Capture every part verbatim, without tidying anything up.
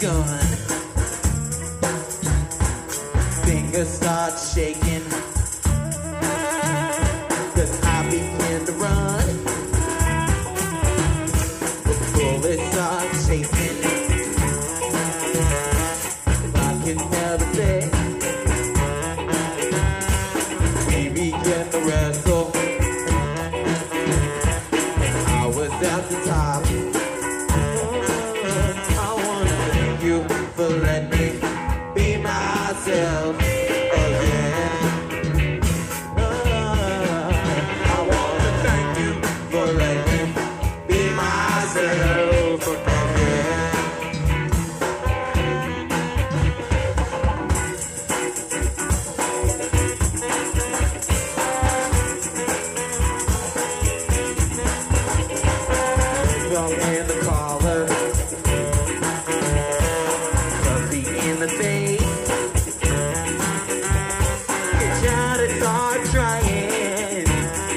gun. Fingers start shaking, 'cause I begin to run. The bullets start chasing, I can never say. We begin to wrestle, I was at the top. I wanna thank you for letting me be myself again. I wanna thank you for letting me be myself again. Wrong in the collar, puffy in the face. You gotta start trying,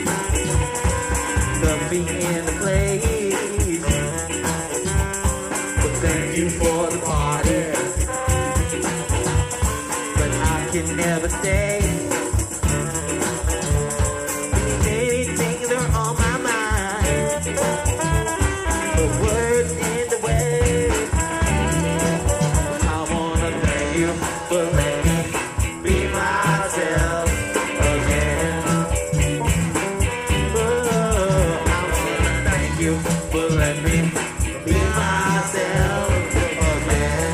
puffy in the place. But thank you for the party, but I can never stay. Many things are on my mind, but words in the way. I wanna thank you for letting me be myself again. Oh, I wanna thank you for letting me be myself again.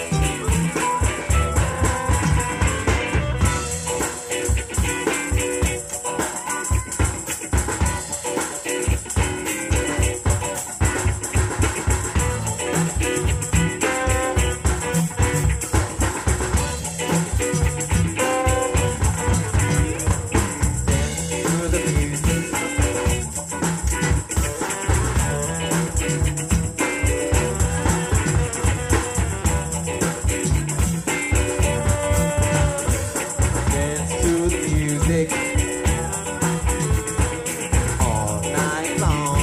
Through the music, dance to the music all night long.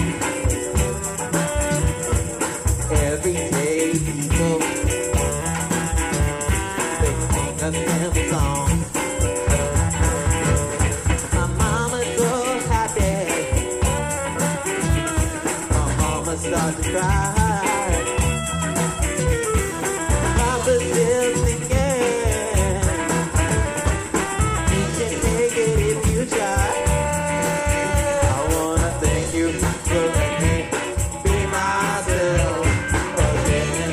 Everyday people, they sing a simple song. My mama's so happy, my mama starts to cry. Papa's still singing, you can take it if you try. I wanna thank you for letting me be myself again.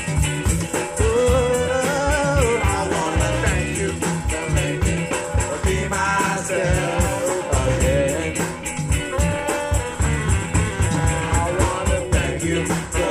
Oh, I wanna thank you for letting me be myself again. I wanna thank you for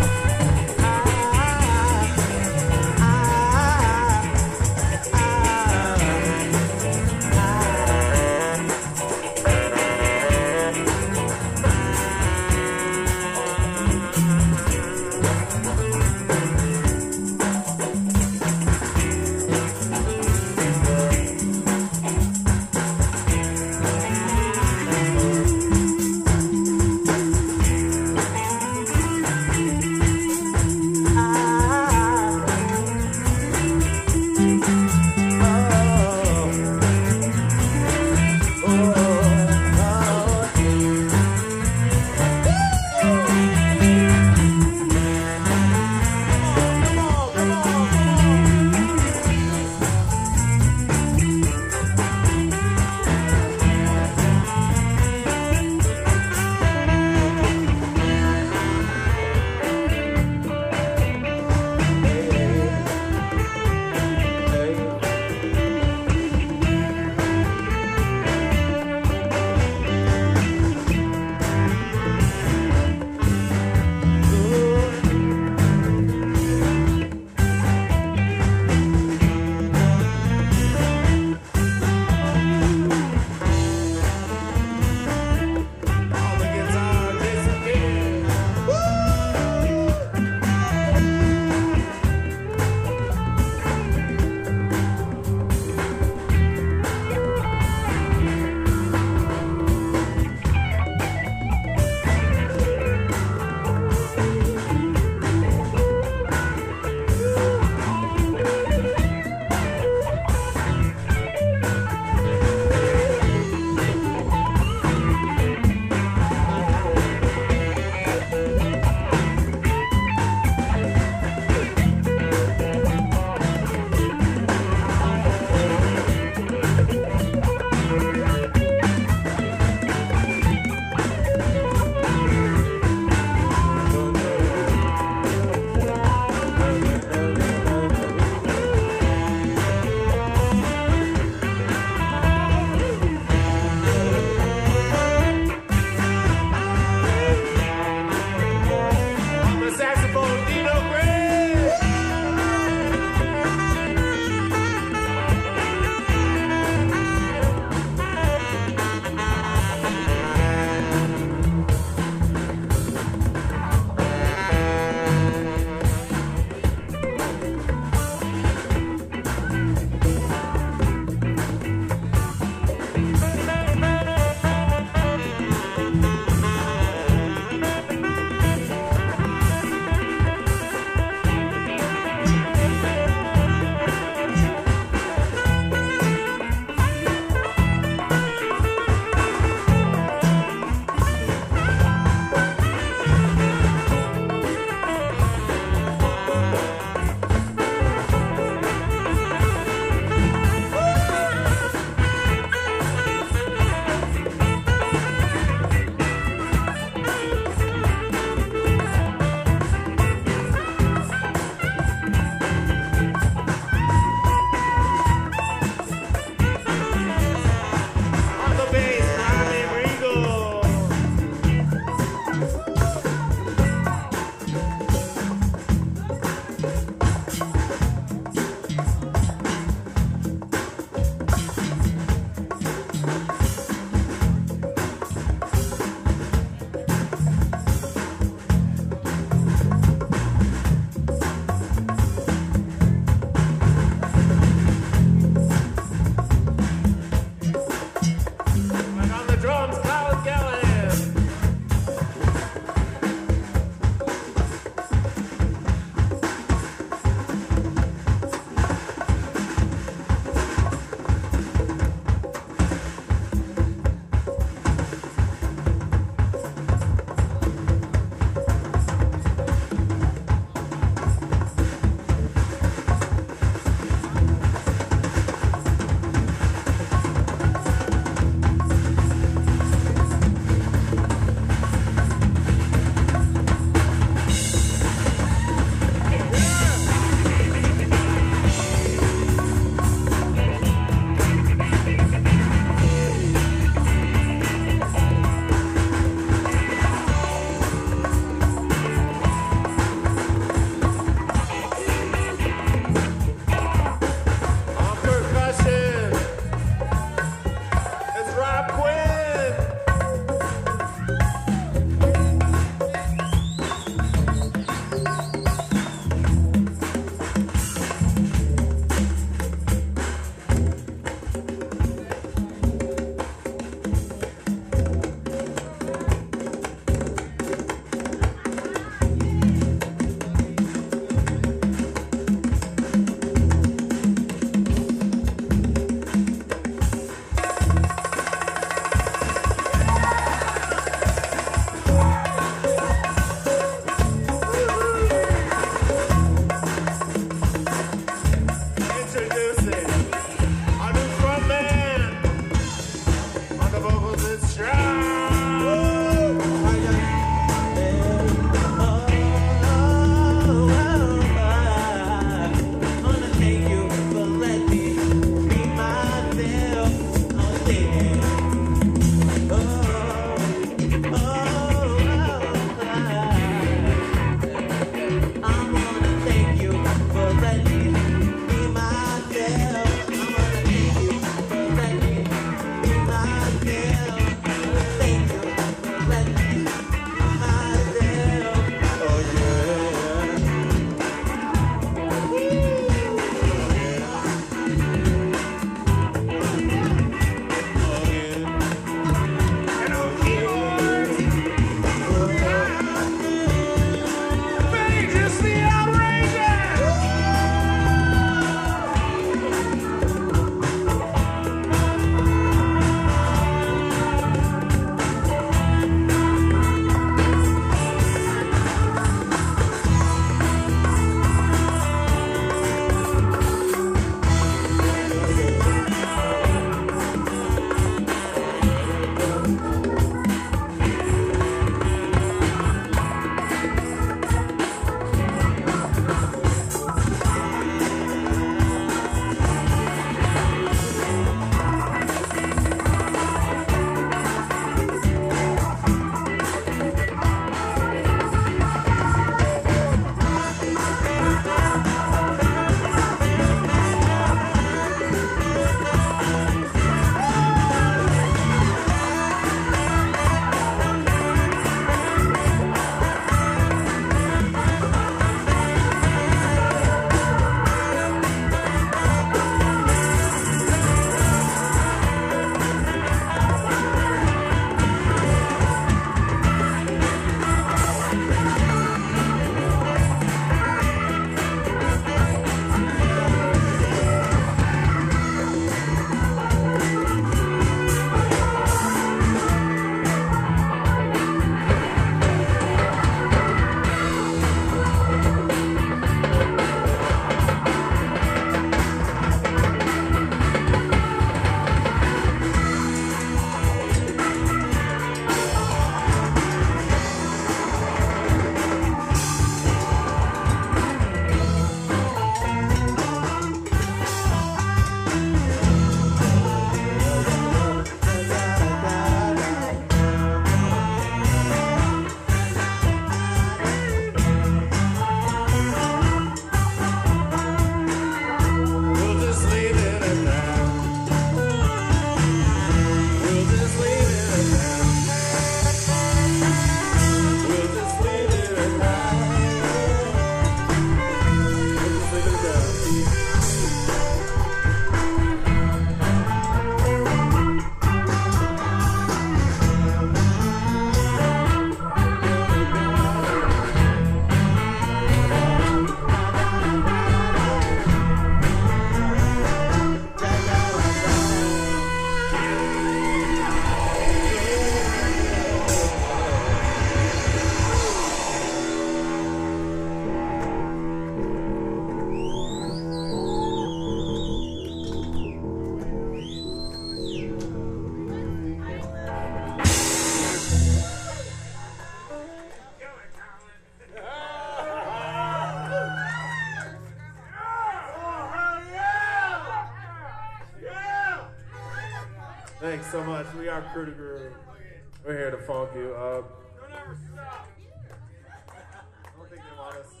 Thanks so much. We are Crew to Groove. We're here to funk you up. Don't ever stop. I don't think they want us.